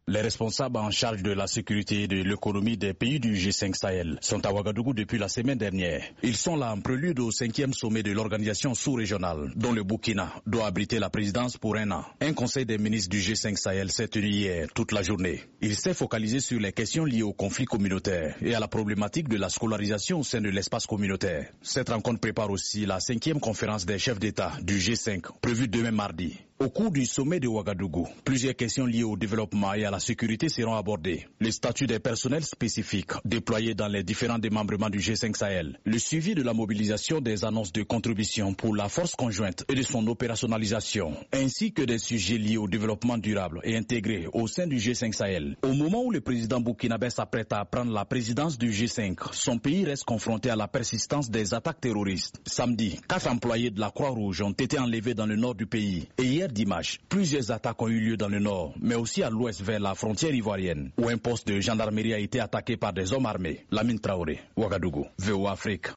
Les responsables en charge de la sécurité et de l'économie des pays du G5 Sahel sont à Ouagadougou depuis la semaine dernière. Ils sont là en prélude au 5e sommet de l'organisation sous-régionale, dont le Burkina doit abriter la présidence pour un an. Un conseil des ministres du G5 Sahel s'est tenu hier toute la journée. Il s'est focalisé sur les questions liées au conflit communautaire et à la problématique de la scolarisation au sein de l'espace communautaire. Cette rencontre prépare aussi la 5e conférence des chefs d'État du G5, prévue demain mardi. Au cours du sommet de Ouagadougou, plusieurs questions liées au développement et à la sécurité seront abordées. Le statut des personnels spécifiques déployés dans les différents démembrements du G5 Sahel, le suivi de la mobilisation des annonces de contribution pour la force conjointe et de son opérationnalisation, ainsi que des sujets liés au développement durable et intégré au sein du G5 Sahel. Au moment où le président burkinabé s'apprête à prendre la présidence du G5, son pays reste confronté à la persistance des attaques terroristes. Samedi, 4 employés de la Croix-Rouge ont été enlevés dans le nord du pays. Et hier dimanche, plusieurs attaques ont eu lieu dans le nord, mais aussi à l'ouest vers la frontière ivoirienne, où un poste de gendarmerie a été attaqué par des hommes armés. Lamine Traoré, Ouagadougou, VOA Afrique.